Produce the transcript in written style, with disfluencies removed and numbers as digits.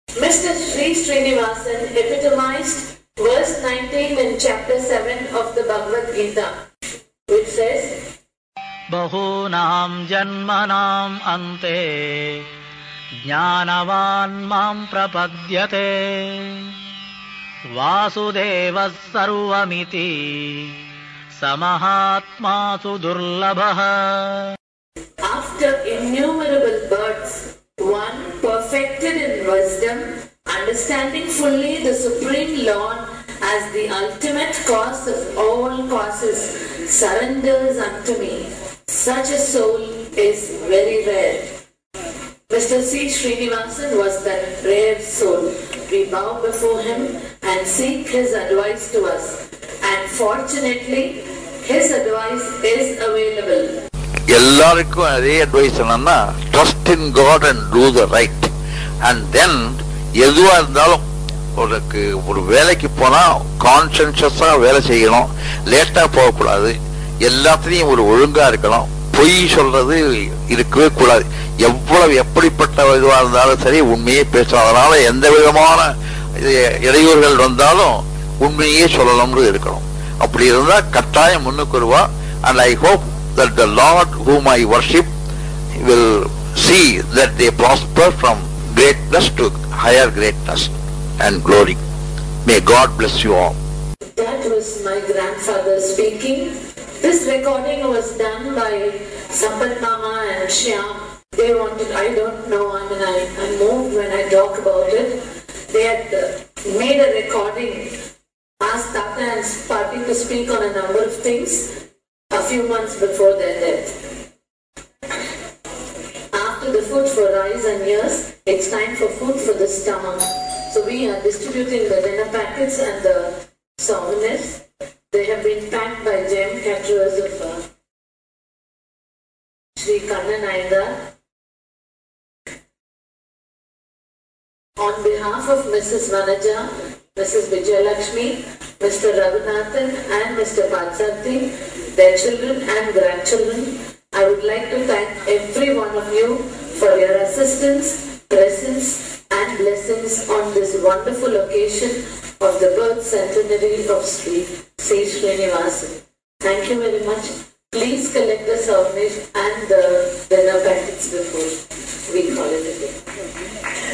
Mr. Sri Srinivasan epitomized verse 19 in chapter 7 of the Bhagavad Gita, which says, Bahunam janmanam ante jnanavan mam prapadyate Vasudevas sarvamiti samahatma sudurlabha. After innumerable births, one perfected in wisdom, understanding fully the Supreme Lord as the ultimate cause of all causes, surrenders unto me. Such a soul is very rare. Mr. C. Srinivasan was that rare soul. We bow before him and seek his advice to us. And fortunately, his advice is available. எல்லாருக்கும் அதே advice என்னன்னா, trust in God and do the right. And then எதுவா இருந்தாலும் ஒரு வேலைக்கு போனா கான்ஷியஸா வேலை செய்யணும், லேட்டா போகக்கூடாது, எல்லாத்துலயும் ஒரு ஒழுங்கா இருக்கணும், பொய் சொல்றது இருக்கவே கூடாது. எவ்வளவு எப்படிப்பட்ட இதுவா இருந்தாலும் சரி உண்மையே பேசணும். அதனால எந்த விதமான இடையூறுகள் வந்தாலும் உண்மையே சொல்லணும்னு இருக்கணும். அப்படி இருந்தா கட்டாயம் முன்னுக்கு வருவா. And I hope that the Lord whom I worship will see that they prosper from greatness to higher greatness and glory. May God bless you all. That was my grandfather speaking. This recording was done by Sampat Mama and Shyam. They wanted, I don't know, I'm moved when I talk about it. They had made a recording, asked Tata and Party to speak on a number of things a few months before their death. After the food for eyes and ears, it's time for food for the stomach. So we are distributing the dinner packets and the souvenirs. They have been packed by Jem caterers of Sri Kannan Naidar. On behalf of Mrs. Vanaja, Mrs. Vijayalakshmi, Mr. Raghunathan and Mr. Patsarthi, their children and grandchildren, I would like to thank every one of you for your assistance, presence and blessings on this wonderful occasion of the birth centenary of Sri Srinivasan. Thank you very much. Please collect the souvenirs and the dinner packets before we call it a day.